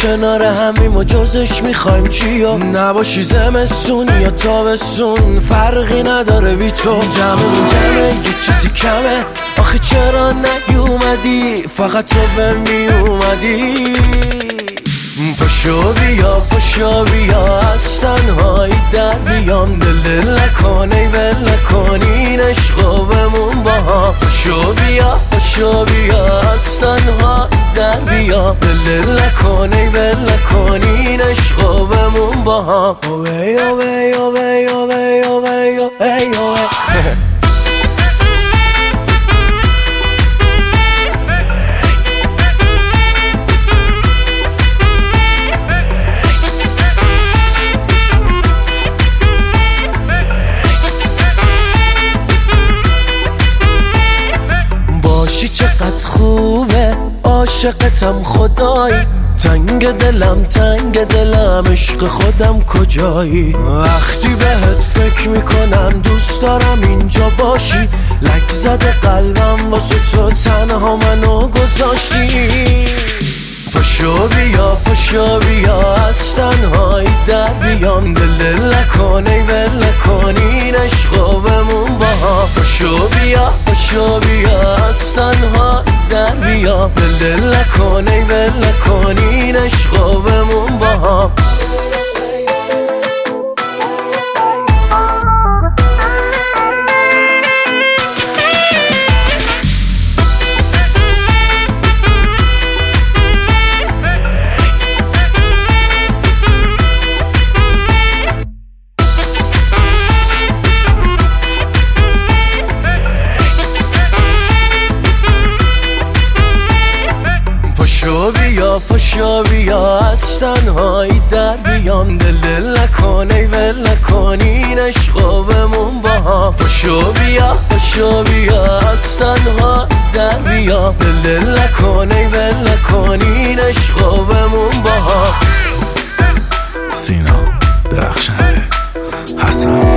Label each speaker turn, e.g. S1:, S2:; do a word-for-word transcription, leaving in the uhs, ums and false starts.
S1: کنار همیم و جزش میخوایم چیا؟ نباشی زمستون یا تابستون فرقی نداره بی تو. جمعمون جمعه یه چیزی کمه، آخه چرا نیومدی؟ فقط تو به میومدی. پاشو بیا پاشو بیا از تنهایی در بیام، دل دل نکن ای ول نکن این عشقو بمون با هم. پاشو بیا پاشو بیا از تنهایی در بیام، دل دل نکن ای ول نکن این عشقو بمون با هم. اوی اوی اوی اوی اوی اوی اوی باشی چقدر خوبه، عاشقتم خدایی، تنگ دلم تنگ دلم عشق خودم کجایی؟ وقتی بهت فکر میکنم دوست دارم اینجا باشی، لک زده قلبم واسه تو تنها منو گذاشتی. پاشو بیا پاشو بیا از تنهایی در بیام، دل دل نکن ای ول نکن این عشقو بمون با هم. پاشو بیا پاشو بیا از تنهایی در بیام، دل دل نکن ای ول نکن این عشقو بمون با هم. پاشو بیا پاشو بیا از تنهایی در بیام، دل دل نکن ای ول نکن این عشقو بمون با هم. پاشو بیا پاشو بیا از تنهایی در بیام، دل دل نکن ای ول نکن این عشقو بمون با هم.
S2: سینا درخشنده حسن